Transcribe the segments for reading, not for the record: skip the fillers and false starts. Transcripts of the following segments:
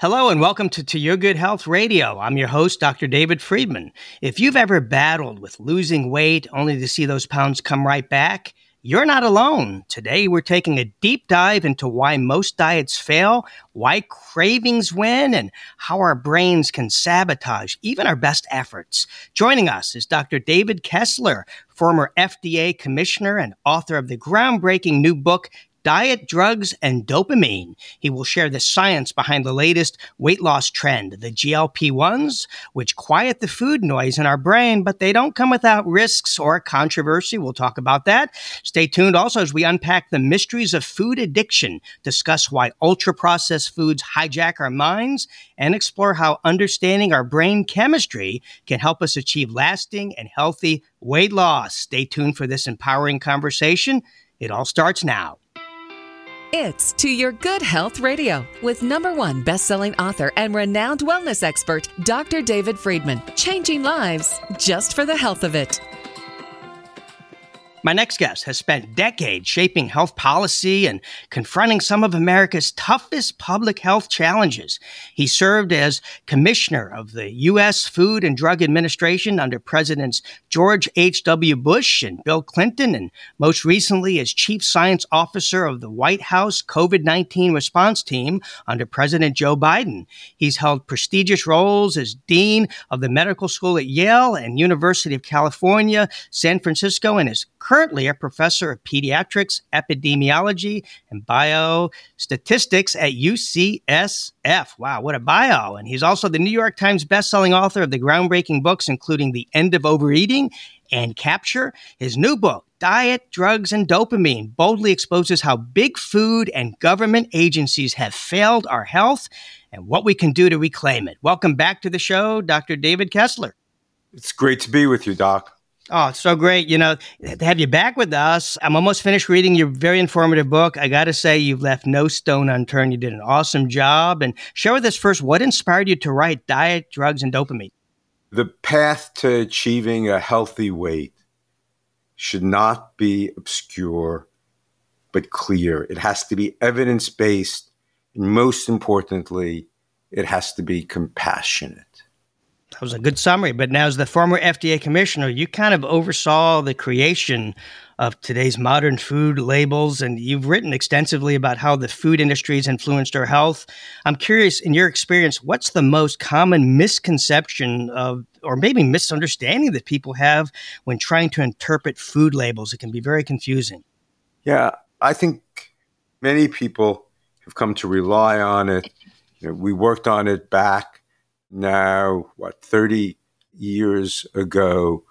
Hello and welcome to Your Good Health Radio. I'm your host, Dr. David Friedman. If you've ever battled with losing weight only to see those pounds come right back, you're not alone. Today, we're taking a deep dive into why most diets fail, why cravings win, and how our brains can sabotage even our best efforts. Joining us is Dr. David Kessler, former FDA commissioner and author of the groundbreaking new book, Diet, Drugs, and Dopamine. He will share the science behind the latest weight loss trend, the GLP-1s, which quiet the food noise in our brain, but they don't come without risks or controversy. We'll talk about that. Stay tuned also as we unpack the mysteries of food addiction, discuss why ultra-processed foods hijack our minds, and explore how understanding our brain chemistry can help us achieve lasting and healthy weight loss. Stay tuned for this empowering conversation. It all starts now. It's To Your Good Health Radio with #1 best-selling author and renowned wellness expert, Dr. David Friedman. Changing lives just for the health of it. My next guest has spent decades shaping health policy and confronting some of America's toughest public health challenges. He served as commissioner of the U.S. Food and Drug Administration under Presidents George H.W. Bush and Bill Clinton, and most recently as chief science officer of the White House COVID-19 response team under President Joe Biden. He's held prestigious roles as dean of the medical school at Yale and University of California, San Francisco, and is currently a professor of pediatrics, epidemiology, and biostatistics at UCSF. Wow, what a bio. And he's also the New York Times bestselling author of the groundbreaking books, including The End of Overeating and Capture. His new book, Diet, Drugs, and Dopamine, boldly exposes how big food and government agencies have failed our health and what we can do to reclaim it. Welcome back to the show, Dr. David Kessler. It's great to be with you, Doc. Oh, it's so great, to have you back with us. I'm almost finished reading your very informative book. I got to say, you've left no stone unturned. You did an awesome job. And share with us first, what inspired you to write Diet, Drugs, and Dopamine? The path to achieving a healthy weight should not be obscure, but clear. It has to be evidence-based. And most importantly, it has to be compassionate. That was a good summary. But now, as the former FDA commissioner, you kind of oversaw the creation of today's modern food labels, and you've written extensively about how the food industry has influenced our health. I'm curious, in your experience, what's the most common misconception of, or maybe misunderstanding that people have when trying to interpret food labels? It can be very confusing. Yeah, I think many people have come to rely on it. We worked on it back now, 30 years ago.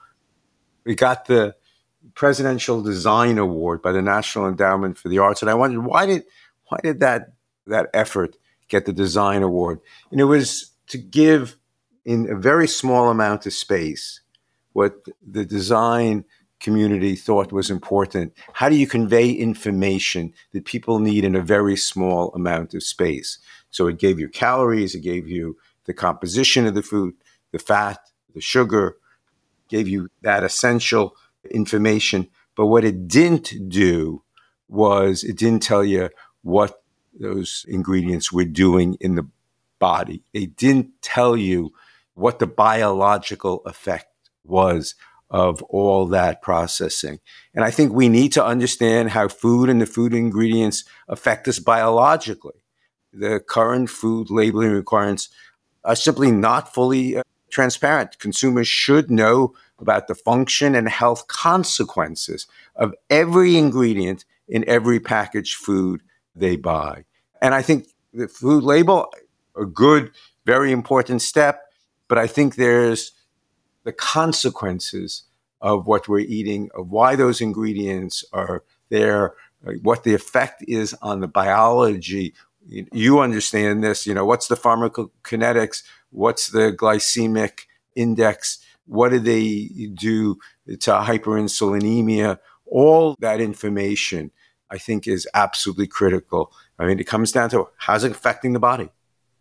We got the Presidential Design Award by the National Endowment for the Arts. And I wondered, why did that effort get the Design Award? And it was to give, in a very small amount of space, what the design community thought was important. How do you convey information that people need in a very small amount of space? So it gave you calories, it gave you the composition of the food, the fat, the sugar, gave you that essential information. But what it didn't do was it didn't tell you what those ingredients were doing in the body. It didn't tell you what the biological effect was of all that processing. And I think we need to understand how food and the food ingredients affect us biologically. The current food labeling requirements are simply not fully transparent. Consumers should know about the function and health consequences of every ingredient in every packaged food they buy. And I think the food label, a good, very important step, but I think there's the consequences of what we're eating, of why those ingredients are there, what the effect is on the biology. You understand this, what's the pharmacokinetics, what's the glycemic index, what do they do to hyperinsulinemia? All that information, I think, is absolutely critical. I mean, it comes down to how's it affecting the body?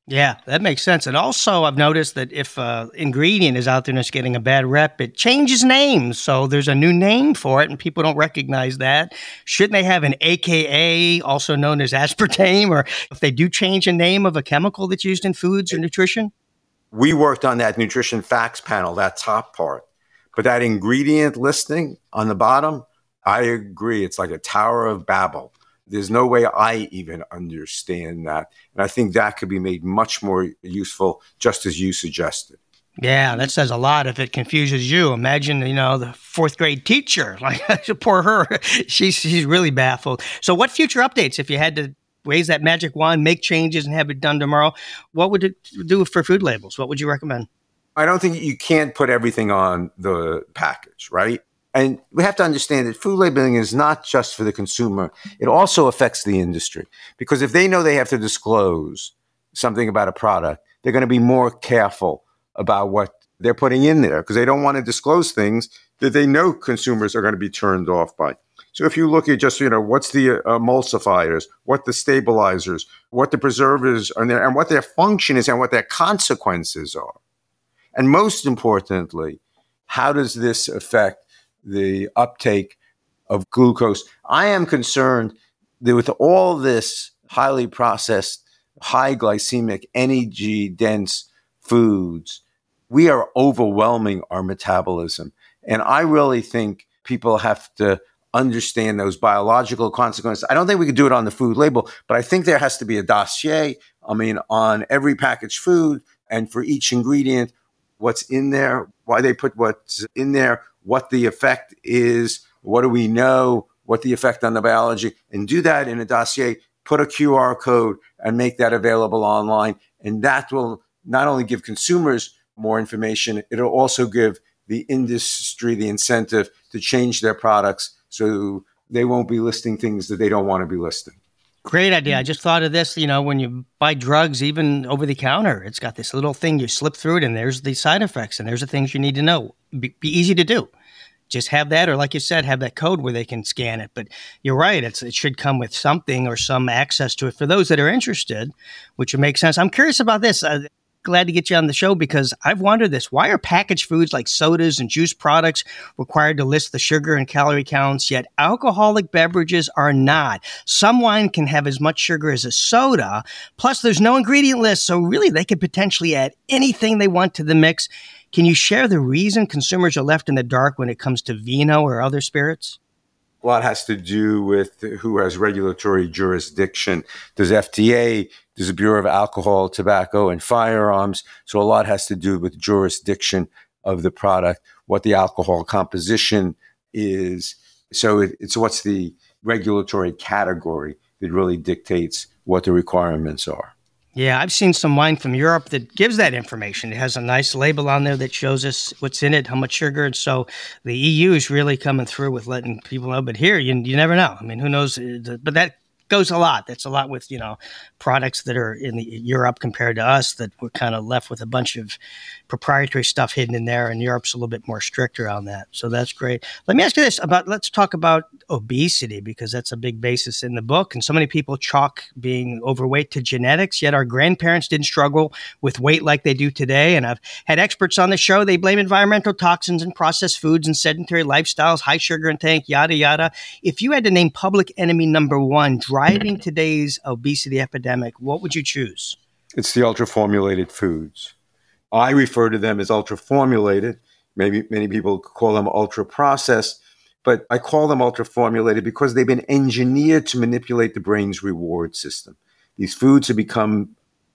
Yeah, that makes sense. And also, I've noticed that if ingredient is out there and it's getting a bad rep, it changes names. So there's a new name for it, and people don't recognize that. Shouldn't they have an AKA, also known as aspartame, or if they do change a name of a chemical that's used in foods or nutrition? We worked on that nutrition facts panel, that top part. But that ingredient listing on the bottom, I agree. It's like a Tower of Babel. There's no way I even understand that. And I think that could be made much more useful, just as you suggested. Yeah, that says a lot if it confuses you. Imagine, the fourth grade teacher, like poor her. She's really baffled. So what future updates, if you had to raise that magic wand, make changes and have it done tomorrow, what would it do for food labels? What would you recommend? I don't think you can't put everything on the package, right? And we have to understand that food labeling is not just for the consumer. It also affects the industry, because if they know they have to disclose something about a product, they're going to be more careful about what they're putting in there, because they don't want to disclose things that they know consumers are going to be turned off by. So if you look at just, what's the emulsifiers, what the stabilizers, what the preservatives are there, and what their function is and what their consequences are. And most importantly, how does this affect the uptake of glucose? I am concerned that with all this highly processed, high glycemic, energy-dense foods, we are overwhelming our metabolism. And I really think people have to understand those biological consequences. I don't think we could do it on the food label, but I think there has to be a dossier, on every packaged food, and for each ingredient, what's in there, why they put what's in there, what the effect is, what do we know, what the effect on the biology, and do that in a dossier, put a QR code and make that available online. And that will not only give consumers more information, it'll also give the industry the incentive to change their products so they won't be listing things that they don't want to be listing. Great idea. I just thought of this, when you buy drugs, even over the counter, it's got this little thing, you slip through it and there's the side effects and there's the things you need to know. Be easy to do. Just have that, or like you said, have that code where they can scan it. But you're right. It should come with something or some access to it for those that are interested, which would make sense. I'm curious about this. Glad to get you on the show, because I've wondered this. Why are packaged foods like sodas and juice products required to list the sugar and calorie counts, yet alcoholic beverages are not? Some wine can have as much sugar as a soda, plus there's no ingredient list, so really they could potentially add anything they want to the mix. Can you share the reason consumers are left in the dark when it comes to vino or other spirits? Well, it has to do with who has regulatory jurisdiction. Does FDA, does the Bureau of Alcohol, Tobacco, and Firearms? So a lot has to do with jurisdiction of the product, what the alcohol composition is. So it's what's the regulatory category that really dictates what the requirements are. Yeah, I've seen some wine from Europe that gives that information. It has a nice label on there that shows us what's in it, how much sugar. And so the EU is really coming through with letting people know. But here, you never know. Who knows? But that goes a lot. That's a lot with, products that are in Europe compared to us, that we're kind of left with a bunch of proprietary stuff hidden in there. And Europe's a little bit more stricter on that. So that's great. Let me ask you this let's talk about obesity, because that's a big basis in the book. And so many people chalk being overweight to genetics, yet our grandparents didn't struggle with weight like they do today. And I've had experts on the show. They blame environmental toxins and processed foods and sedentary lifestyles, high sugar intake, yada, yada. If you had to name public enemy number one driving today's obesity epidemic, what would you choose? It's the ultra-formulated foods. I refer to them as ultra-formulated. Maybe many people call them ultra-processed, but I call them ultra-formulated because they've been engineered to manipulate the brain's reward system. These foods have become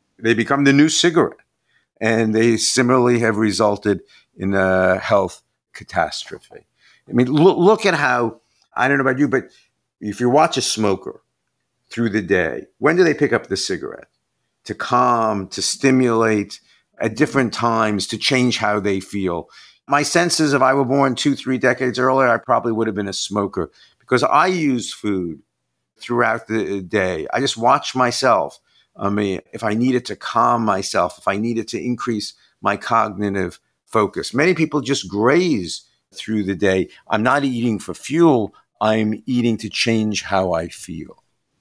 the new cigarette, and they similarly have resulted in a health catastrophe. Look at how, I don't know about you, but if you watch a smoker through the day, when do they pick up the cigarette? To calm, to stimulate, at different times, to change how they feel. My sense is if I were born 2-3 decades earlier, I probably would have been a smoker, because I use food throughout the day. I just watch myself. If I needed to calm myself, if I needed to increase my cognitive focus. Many people just graze through the day. I'm not eating for fuel. I'm eating to change how I feel.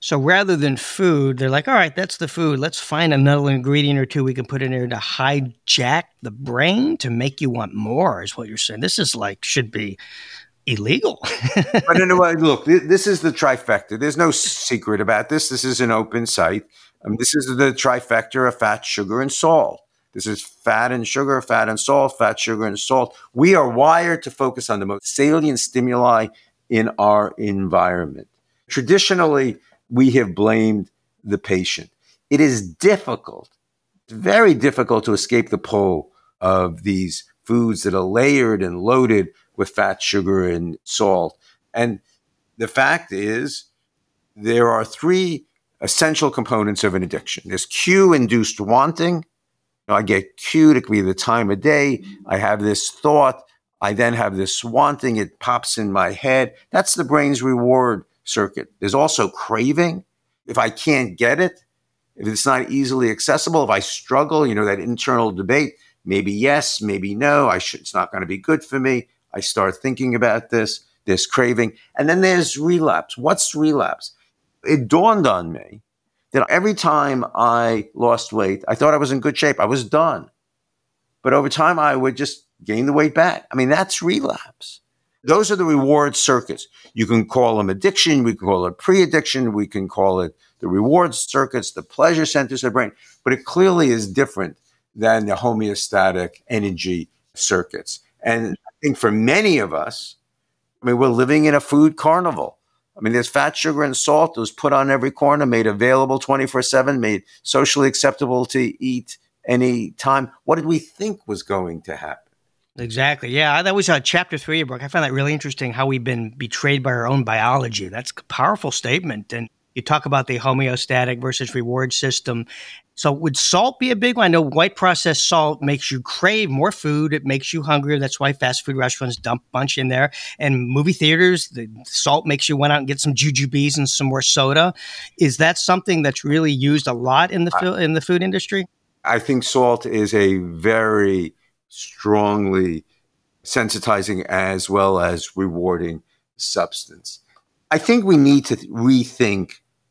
So rather than food, they're like, all right, that's the food. Let's find another ingredient or two we can put in there to hijack the brain to make you want more, is what you're saying. This is like, should be illegal. But anyway, look, this is the trifecta. There's no secret about this. This is an open site. This is the trifecta of fat, sugar, and salt. This is fat and sugar, fat and salt, fat, sugar, and salt. We are wired to focus on the most salient stimuli in our environment. Traditionally, we have blamed the patient. It is difficult, very difficult to escape the pull of these foods that are layered and loaded with fat, sugar, and salt. And the fact is, there are three essential components of an addiction. There's cue-induced wanting. I get cued, it could be the time of day. I have this thought. I then have this wanting. It pops in my head. That's the brain's reward circuit. There's also craving. If I can't get it, if it's not easily accessible, if I struggle, that internal debate, maybe yes, maybe no, it's not going to be good for me. I start thinking about this. There's craving. And then there's relapse. What's relapse? It dawned on me that every time I lost weight, I thought I was in good shape. I was done. But over time, I would just gain the weight back. That's relapse. Those are the reward circuits. You can call them addiction. We can call it pre-addiction. We can call it the reward circuits, the pleasure centers of the brain. But it clearly is different than the homeostatic energy circuits. And I think for many of us, we're living in a food carnival. There's fat, sugar, and salt that was put on every corner, made available 24/7, made socially acceptable to eat any time. What did we think was going to happen? Exactly. Yeah, that was chapter 3 of your book. I found that really interesting, how we've been betrayed by our own biology. That's a powerful statement. And you talk about the homeostatic versus reward system. So would salt be a big one? I know white processed salt makes you crave more food. It makes you hungrier. That's why fast food restaurants dump a bunch in there. And movie theaters, the salt makes you want out and get some jujubes and some more soda. Is that something that's really used a lot in the food industry? I think salt is a very strongly sensitizing as well as rewarding substance. I think we need to rethink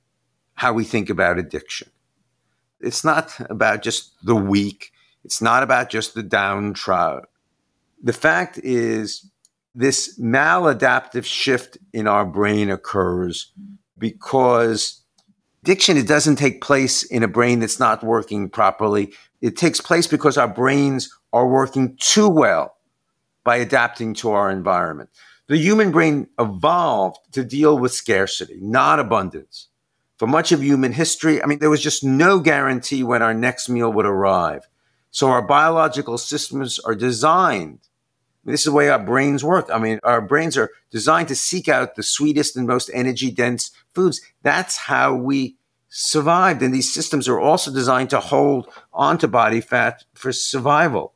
how we think about addiction. It's not about just the weak. It's not about just the downtrodden. The fact is, this maladaptive shift in our brain occurs because addiction, it doesn't take place in a brain that's not working properly. It takes place because our brains are working too well by adapting to our environment. The human brain evolved to deal with scarcity, not abundance. For much of human history, there was just no guarantee when our next meal would arrive. So our biological systems are designed. This is the way our brains work. Our brains are designed to seek out the sweetest and most energy-dense foods. That's how we survived. And these systems are also designed to hold onto body fat for survival.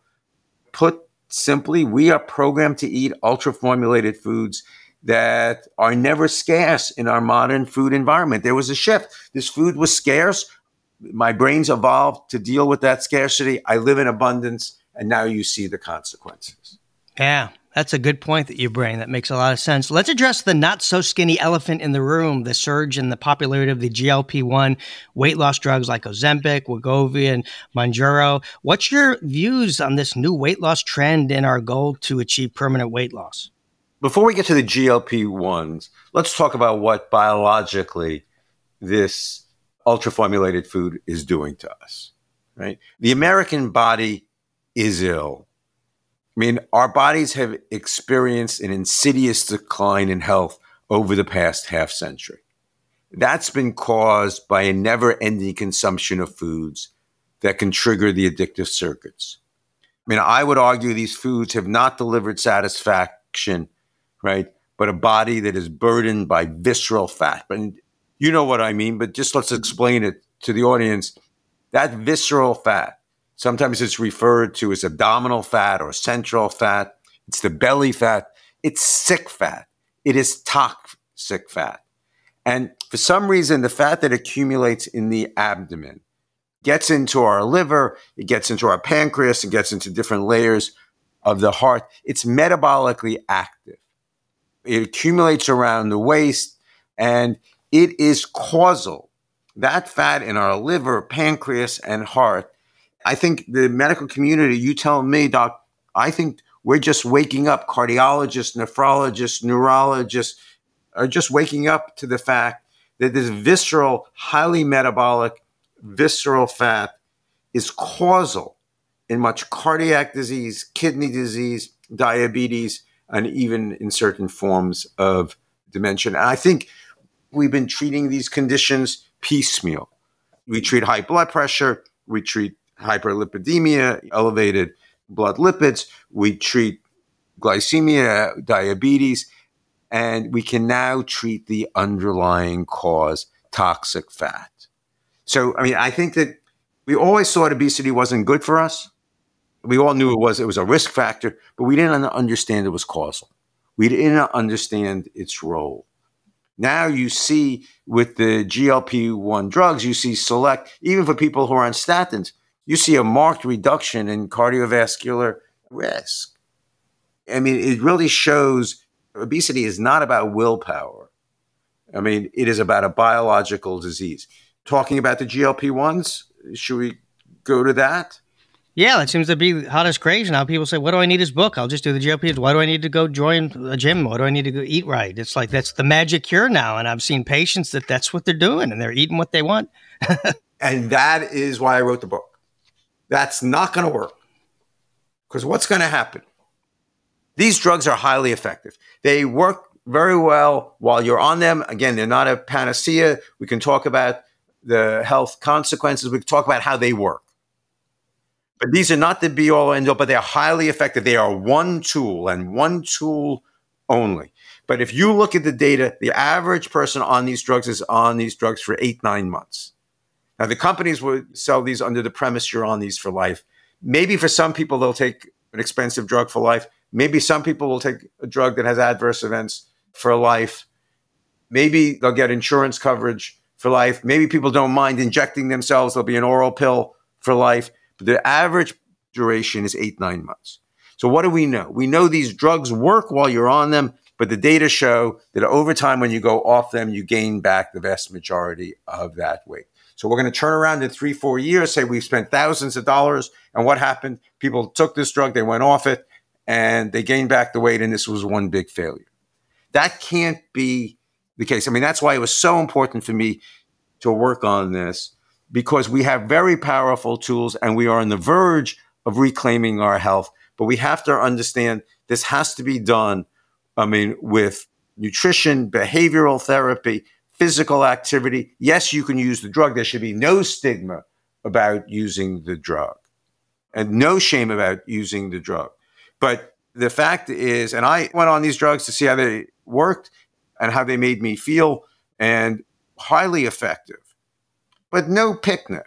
Put simply, we are programmed to eat ultra-formulated foods that are never scarce in our modern food environment. There was a shift. This food was scarce. My brains evolved to deal with that scarcity. I live in abundance, and now you see the consequences. Yeah, that's a good point that you bring. That makes a lot of sense. Let's address the not-so-skinny elephant in the room, the surge in the popularity of the GLP-1 weight loss drugs like Ozempic, Wegovy, and Mounjaro. What's your views on this new weight loss trend and our goal to achieve permanent weight loss? Before we get to the GLP-1s, let's talk about what biologically this ultra-formulated food is doing to us, right? The American body is ill. Our bodies have experienced an insidious decline in health over the past half century. That's been caused by a never-ending consumption of foods that can trigger the addictive circuits. I would argue these foods have not delivered satisfaction, right? But a body that is burdened by visceral fat. But you know what I mean, but just let's explain it to the audience. That visceral fat, sometimes it's referred to as abdominal fat or central fat. It's the belly fat. It's sick fat. It is toxic fat. And for some reason, the fat that accumulates in the abdomen gets into our liver, it gets into our pancreas, it gets into different layers of the heart. It's metabolically active. It accumulates around the waist, and It is causal. That fat in our liver, pancreas, and heart. I think the medical community, you tell me, Doc, I think we're just waking up. Cardiologists, nephrologists, neurologists are just waking up to the fact that this visceral, highly metabolic, visceral fat is causal in much cardiac disease, kidney disease, diabetes, and even in certain forms of dementia. And I think we've been treating these conditions piecemeal. We treat high blood pressure, we treat hyperlipidemia, elevated blood lipids, we treat glycemia, diabetes, and we can now treat the underlying cause, toxic fat. So, I think that we always thought obesity wasn't good for us. We all knew it was a risk factor, but we didn't understand it was causal. We didn't understand its role. Now you see with the GLP-1 drugs, you see select, even for people who are on statins, you see a marked reduction in cardiovascular risk. It really shows obesity is not about willpower. It is about a biological disease. Talking about the GLP-1s, should we go to that? Yeah, that seems to be hot as crazy now. People say, what do I need is book? I'll just do the GLPs. Why do I need to go join a gym? Why do I need to go eat right? It's like that's the magic cure now. And I've seen patients that's what they're doing, and they're eating what they want. And that is why I wrote the book. That's not going to work. Because what's going to happen? These drugs are highly effective. They work very well while you're on them. Again, they're not a panacea. We can talk about the health consequences. We can talk about how they work. But these are not the be-all, end-all, but they're highly effective. They are one tool and one tool only. But if you look at the data, the average person on these drugs is on these drugs for 8-9 months. Now, the companies would sell these under the premise you're on these for life. Maybe for some people, they'll take an expensive drug for life. Maybe some people will take a drug that has adverse events for life. Maybe they'll get insurance coverage for life. Maybe people don't mind injecting themselves. There'll be an oral pill for life. But the average duration is 8-9 months. So what do we know? We know these drugs work while you're on them, but the data show that over time when you go off them, you gain back the vast majority of that weight. So we're going to turn around in 3-4 years, say we've spent thousands of dollars, and what happened? People took this drug, they went off it, and they gained back the weight, and this was one big failure. That can't be the case. That's why it was so important for me to work on this, because we have very powerful tools and we are on the verge of reclaiming our health. But we have to understand this has to be done, with nutrition, behavioral therapy, physical activity. Yes, you can use the drug. There should be no stigma about using the drug and no shame about using the drug. But the fact is, and I went on these drugs to see how they worked and how they made me feel, and highly effective. But no picnic.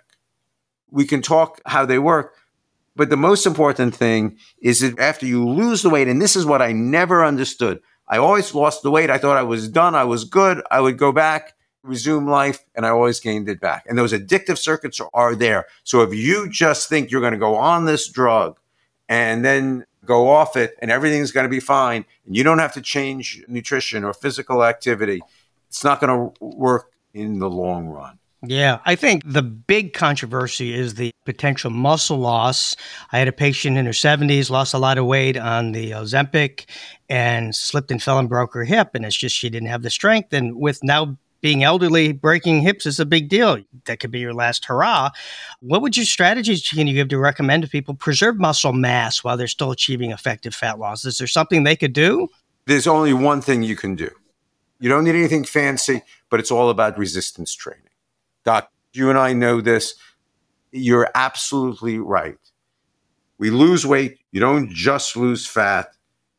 We can talk how they work. But the most important thing is that after you lose the weight, and this is what I never understood. I always lost the weight. I thought I was done. I was good. I would go back, resume life, and I always gained it back. And those addictive circuits are there. So if you just think you're going to go on this drug and then go off it and everything's going to be fine, and you don't have to change nutrition or physical activity, it's not going to work in the long run. Yeah, I think the big controversy is the potential muscle loss. I had a patient in her 70s, lost a lot of weight on the Ozempic and slipped and fell and broke her hip. And it's just she didn't have the strength. And with now being elderly, breaking hips is a big deal. That could be your last hurrah. What would your strategies can you give to recommend to people preserve muscle mass while they're still achieving effective fat loss? Is there something they could do? There's only one thing you can do. You don't need anything fancy, but it's all about resistance training. Doc, you and I know this. You're absolutely right. We lose weight. You don't just lose fat.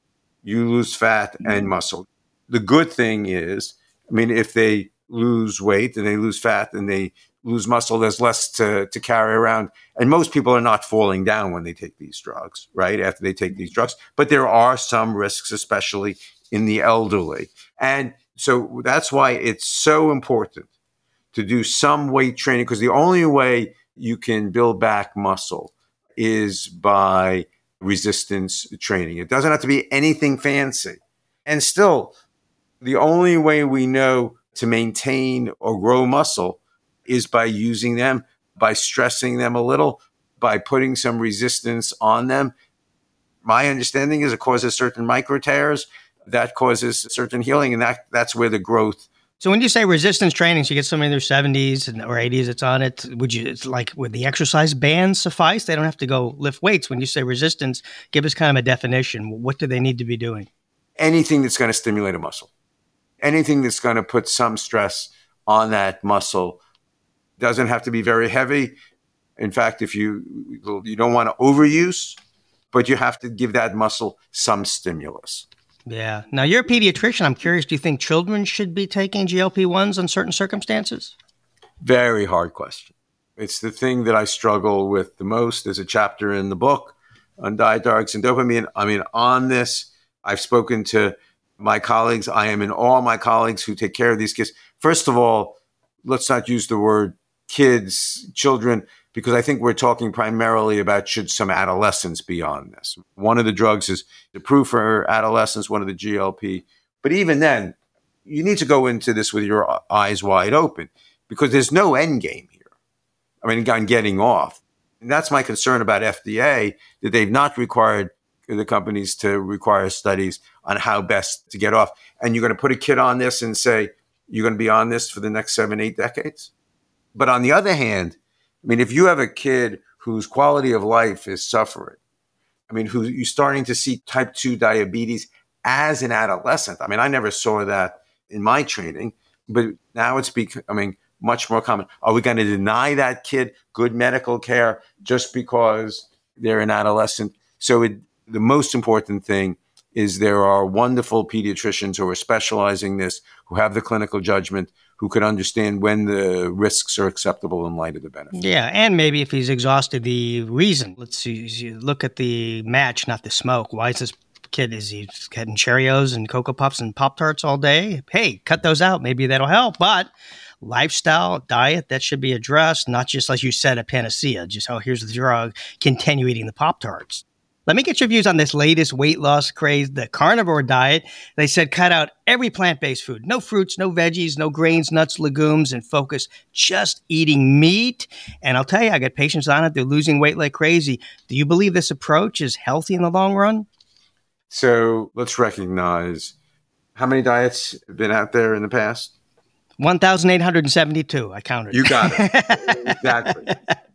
You lose fat and muscle. The good thing is, if they lose weight and they lose fat and they lose muscle, there's less to carry around. And most people are not falling down when they take these drugs, right? After they take these drugs. But there are some risks, especially in the elderly. And so that's why it's so important to do some weight training, because the only way you can build back muscle is by resistance training. It doesn't have to be anything fancy. And still, the only way we know to maintain or grow muscle is by using them, by stressing them a little, by putting some resistance on them. My understanding is it causes certain micro tears, that causes certain healing, and that's where the growth. So when you say resistance training, so you get somebody in their 70s or 80s that's on it, would the exercise bands suffice? They don't have to go lift weights. When you say resistance, give us kind of a definition. What do they need to be doing? Anything that's going to stimulate a muscle. Anything that's going to put some stress on that muscle. Doesn't have to be very heavy. In fact, if you don't want to overuse, but you have to give that muscle some stimulus. Yeah. Now, you're a pediatrician. I'm curious, do you think children should be taking GLP-1s in certain circumstances? Very hard question. It's the thing that I struggle with the most. There's a chapter in the book on diet, drugs, and dopamine. I mean, on this, I've spoken to my colleagues. I am in all my colleagues who take care of these kids. First of all, let's not use the word kids, children, because I think we're talking primarily about should some adolescents be on this. One of the drugs is approved for adolescents, one of the GLP. But even then, you need to go into this with your eyes wide open because there's no end game here. I mean, on getting off. And that's my concern about FDA, that they've not required the companies to require studies on how best to get off. And you're going to put a kid on this and say, you're going to be on this for the next 7-8 decades? But on the other hand, I mean, if you have a kid whose quality of life is suffering, I mean, who you're starting to see type 2 diabetes as an adolescent. I mean, I never saw that in my training, but now it's becoming much more common. Are we going to deny that kid good medical care just because they're an adolescent? So the most important thing is there are wonderful pediatricians who are specializing this, who have the clinical judgment, who could understand when the risks are acceptable in light of the benefits. Yeah, and maybe if he's exhausted the reason. Let's see, look at the match, not the smoke. Why is this kid, is he getting Cheerios and Cocoa Puffs and Pop-Tarts all day? Hey, cut those out. Maybe that'll help. But lifestyle, diet, that should be addressed, not just, like you said, a panacea, just, oh, here's the drug, continue eating the Pop-Tarts. Let me get your views on this latest weight loss craze, the carnivore diet. They said cut out every plant-based food. No fruits, no veggies, no grains, nuts, legumes, and focus just eating meat. And I'll tell you, I got patients on it. They're losing weight like crazy. Do you believe this approach is healthy in the long run? So let's recognize how many diets have been out there in the past? 1,872. I counted. You got it. Exactly.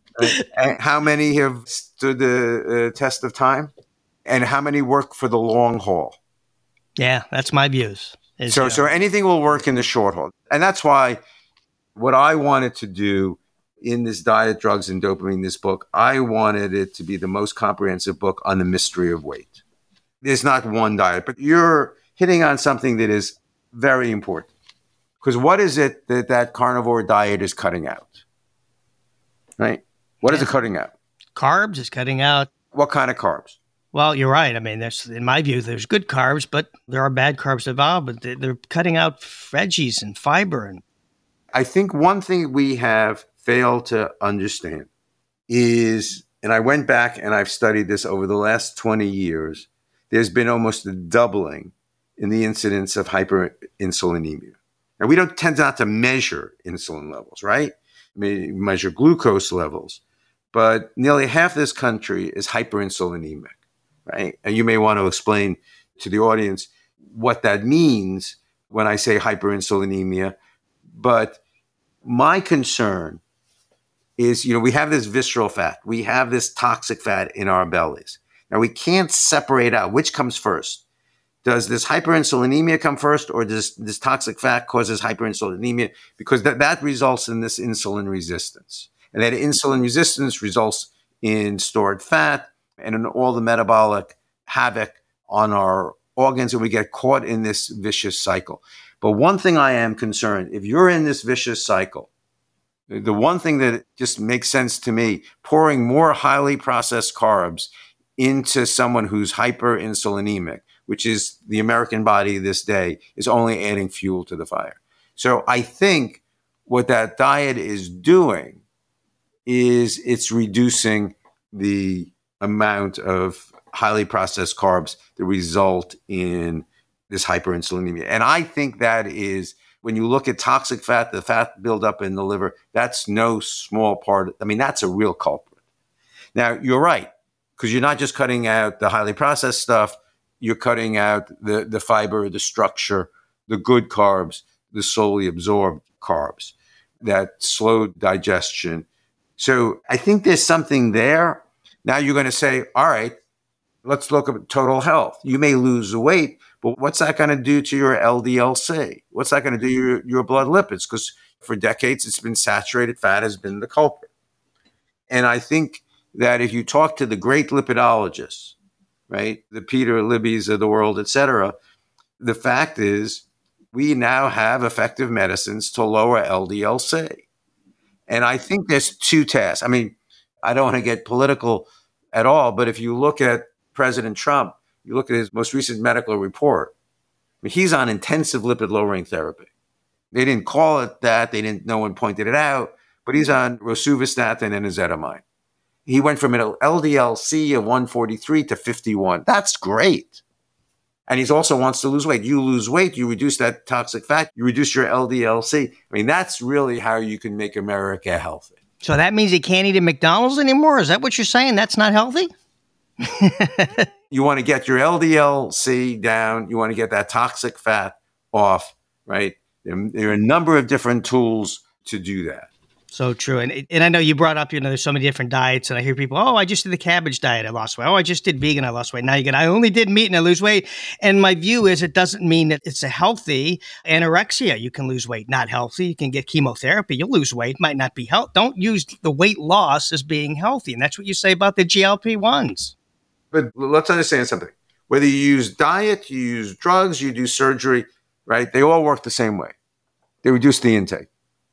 And how many have stood the test of time? And how many work for the long haul? Yeah, that's my views. So anything will work in the short haul. And that's why what I wanted to do in this Diet, Drugs, and Dopamine, this book, I wanted it to be the most comprehensive book on the mystery of weight. There's not one diet, but you're hitting on something that is very important. Because what is it that carnivore diet is cutting out? Right? What is it cutting out? Carbs is cutting out. What kind of carbs? Well, you're right. I mean, in my view, there's good carbs, but there are bad carbs involved. But they're cutting out veggies and fiber. And I think one thing we have failed to understand is, and I went back and I've studied this over the last 20 years, there's been almost a doubling in the incidence of hyperinsulinemia. Now, we don't tend not to measure insulin levels, right? We measure glucose levels. But nearly half this country is hyperinsulinemic, right? And you may want to explain to the audience what that means when I say hyperinsulinemia. But my concern is, we have this visceral fat. We have this toxic fat in our bellies. Now, we can't separate out which comes first. Does this hyperinsulinemia come first, or does this toxic fat causes hyperinsulinemia? Because that results in this insulin resistance. And that insulin resistance results in stored fat and in all the metabolic havoc on our organs, and we get caught in this vicious cycle. But one thing I am concerned, if you're in this vicious cycle, the one thing that just makes sense to me, pouring more highly processed carbs into someone who's hyperinsulinemic, which is the American body this day, is only adding fuel to the fire. So I think what that diet is doing is it's reducing the amount of highly processed carbs that result in this hyperinsulinemia. And I think that is when you look at toxic fat, the fat buildup in the liver, that's no small part. I mean, that's a real culprit. Now, you're right, because you're not just cutting out the highly processed stuff, you're cutting out the fiber, the structure, the good carbs, the slowly absorbed carbs, that slow digestion. So I think there's something there. Now you're going to say, all right, let's look at total health. You may lose weight, but what's that going to do to your LDL-C? What's that going to do to your blood lipids? Because for decades, it's been saturated fat has been the culprit. And I think that if you talk to the great lipidologists, right, the Peter Libby's of the world, et cetera, the fact is we now have effective medicines to lower LDL-C. And I think there's two tasks. I mean, I don't want to get political at all, but if you look at President Trump, you look at his most recent medical report, I mean, he's on intensive lipid lowering therapy. They didn't call it that. No one pointed it out, but he's on rosuvastatin and ezetimibe. He went from an LDL-C of 143 to 51. That's great. And he also wants to lose weight. You lose weight, you reduce that toxic fat, you reduce your LDL-C. I mean, that's really how you can make America healthy. So that means he can't eat at McDonald's anymore? Is that what you're saying? That's not healthy? You want to get your LDL-C down. You want to get that toxic fat off, right? There are a number of different tools to do that. So true. And I know you brought up, there's so many different diets, and I hear people, I just did the cabbage diet, I lost weight. I just did vegan, I lost weight. Now I only did meat and I lose weight. And my view is it doesn't mean that it's a healthy anorexia. You can lose weight, not healthy. You can get chemotherapy. You'll lose weight, might not be healthy. Don't use the weight loss as being healthy. And that's what you say about the GLP-1s. But let's understand something. Whether you use diet, you use drugs, you do surgery, right? They all work the same way. They reduce the intake.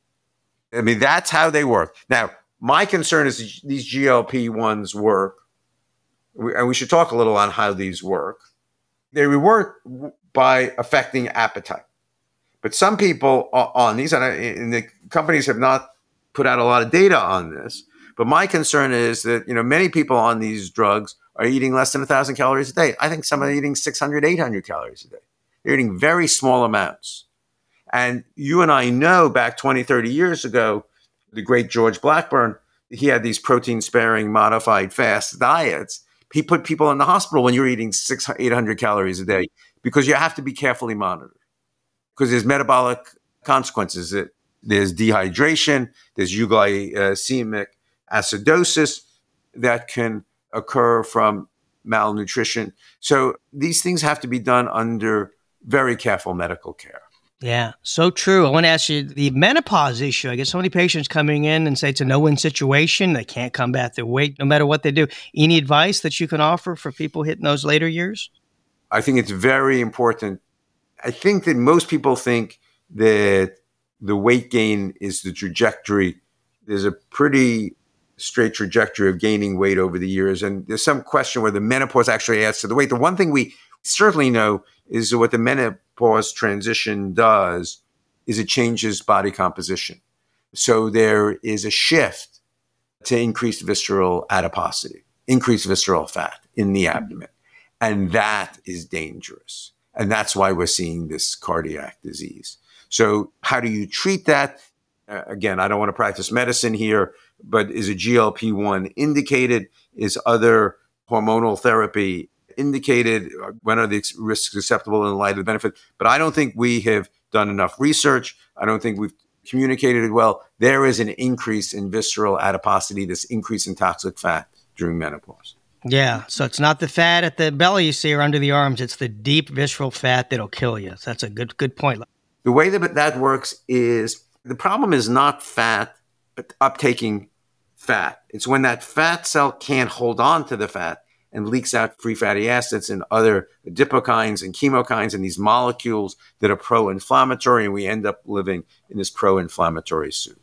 I mean, that's how they work. Now, my concern is these GLP-1s work, and we should talk a little on how these work. They work by affecting appetite. But some people on these, and the companies have not put out a lot of data on this, but my concern is that, many people on these drugs are eating less than 1,000 calories a day. I think some are eating 600, 800 calories a day. They're eating very small amounts. And you and I know back 20, 30 years ago, the great George Blackburn, he had these protein-sparing modified fast diets. He put people in the hospital when you're eating 600, 800 calories a day because you have to be carefully monitored because there's metabolic consequences. There's dehydration, there's euglycemic acidosis that can occur from malnutrition. So these things have to be done under very careful medical care. Yeah, so true. I want to ask you the menopause issue. I get so many patients coming in and say it's a no-win situation. They can't combat their weight no matter what they do. Any advice that you can offer for people hitting those later years? I think it's very important. I think that most people think that the weight gain is the trajectory. There's a pretty straight trajectory of gaining weight over the years. And there's some question whether menopause actually adds to the weight. The one thing we certainly know is what the menopause transition does is it changes body composition. So there is a shift to increased visceral adiposity, increased visceral fat in the abdomen. And that is dangerous. And that's why we're seeing this cardiac disease. So how do you treat that? Again, I don't want to practice medicine here, but is a GLP-1 indicated? Is other hormonal therapy indicated? When are the risks acceptable in light of the benefit? But I don't think we have done enough research. I don't think we've communicated it well. There is an increase in visceral adiposity, this increase in toxic fat during menopause. Yeah, so it's not the fat at the belly you see or under the arms. It's the deep visceral fat that'll kill you. So that's a good point. The way that works is the problem is not fat uptaking fat. It's when that fat cell can't hold on to the fat and leaks out free fatty acids and other adipokines and chemokines and these molecules that are pro-inflammatory, and we end up living in this pro-inflammatory soup.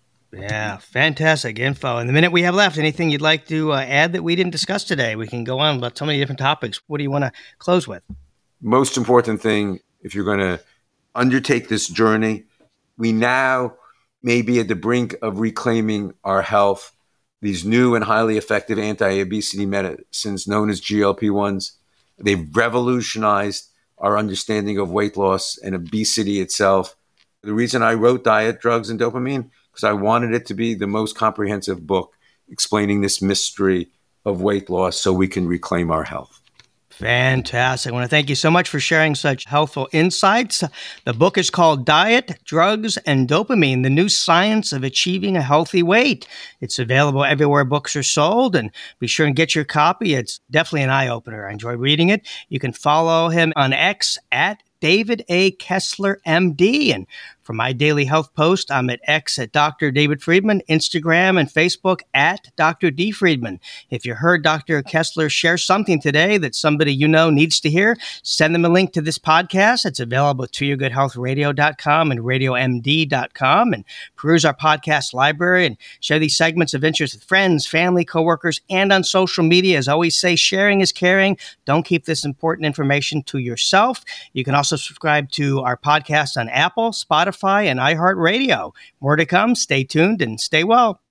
Yeah, fantastic info. In the minute we have left, anything you'd like to add that we didn't discuss today? We can go on about so many different topics. What do you want to close with? Most important thing, if you're going to undertake this journey, we now may be at the brink of reclaiming our health. These new and highly effective anti-obesity medicines known as GLP-1s, they've revolutionized our understanding of weight loss and obesity itself. The reason I wrote Diet, Drugs, and Dopamine, because I wanted it to be the most comprehensive book explaining this mystery of weight loss so we can reclaim our health. Fantastic. I want to thank you so much for sharing such helpful insights. The book is called Diet, Drugs, and Dopamine, The New Science of Achieving a Healthy Weight. It's available everywhere books are sold, and be sure and get your copy. It's definitely an eye-opener. I enjoyed reading it. You can follow him on X at David A. Kessler, MD. And for my daily health post, I'm at X at Dr. David Friedman, Instagram and Facebook at Dr. D. Friedman. If you heard Dr. Kessler share something today that somebody you know needs to hear, send them a link to this podcast. It's available at toyourgoodhealthradio.com and radiomd.com. And peruse our podcast library and share these segments of interest with friends, family, coworkers, and on social media. As I always say, sharing is caring. Don't keep this important information to yourself. You can also subscribe to our podcast on Apple, Spotify, and iHeartRadio. More to come. Stay tuned and stay well.